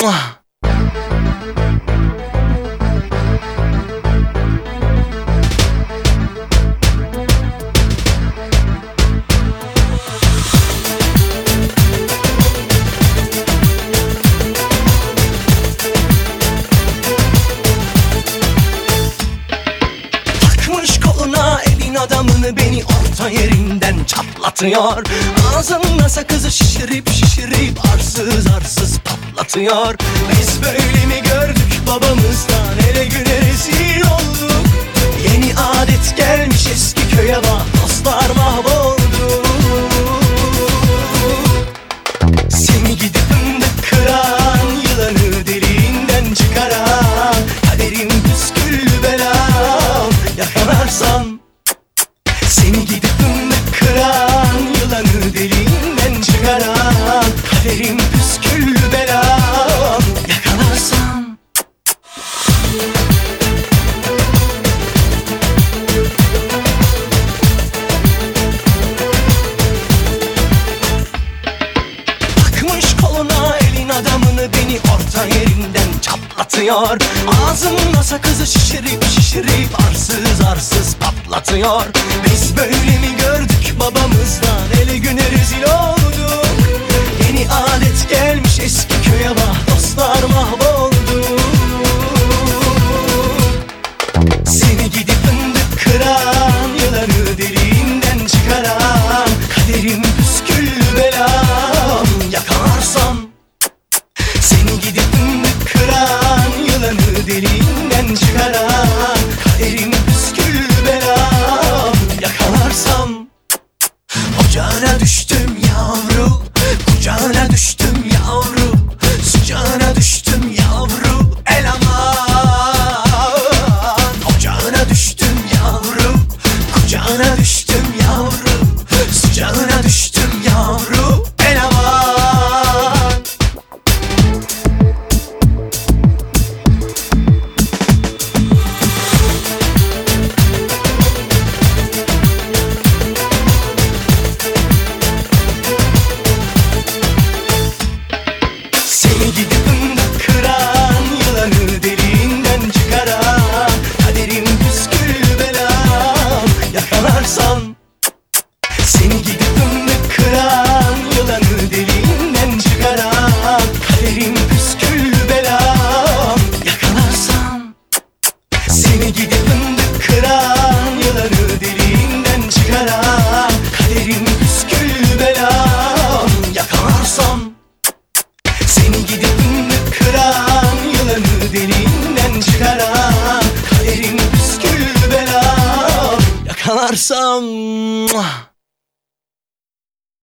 Takmış koluna elin adamını, beni orta yerinden çatlatıyor. Ağzında sakızı şişirip şişirip arsız arsız patlatıyor. Biz böyle mi gördük babamızdan, ele güne rezil olduk. Yeni adet gelmiş eski köye bak, dostlar mahvoldu. Seni gidip fındık kıran, yılanı deliğinden çıkaran, kaderim püsküllü belam yakalarsam. Seni gidip fındık kıran, yılanı deliğinden çıkaran, kaderim püsküllü belam yakalarsam. Takmış koluna elin adamını, beni orta yerinden çatlatıyor. Ağzında sakızı şişirip şişirip arsız arsız patlatıyor. Biz böyle mi gördük babamızdan, ele güne rezil olduk. Yeni adet gelmiş eski köye bak, dostlar mahvoldu. Seni gidip fındık kıran, yılanı deliğinden çıkaran, kaderim püsküllü belam yakalarsam. Seni gidip fındık kıran, yılanı deliğinden çıkaran, kaderim püsküllü belam yakalarsam. Ocağına düştüm yavru, kucağına düştüm yavru, sıcağına düştüm yavru, el aman. Ocağına düştüm yavru, kucağına düştüm yavru, sıcağına düştüm yavru, el aman. Seni gidip fındık kıran, yılanı deliğinden çıkaran, kaderim püsküllü belam yakalarsam. Seni gidip fındık kıran, yılanı deliğinden çıkaran, kaderim püsküllü belam yakalarsam. Seni gidip fındık kıran, yılanı deliğinden çıkaran, kaderim püsküllü belam yakalarsam. Seni gidip fındık kıran, yılanı deliğinden çıkaran, kaderim püsküllü belam yakalarsam.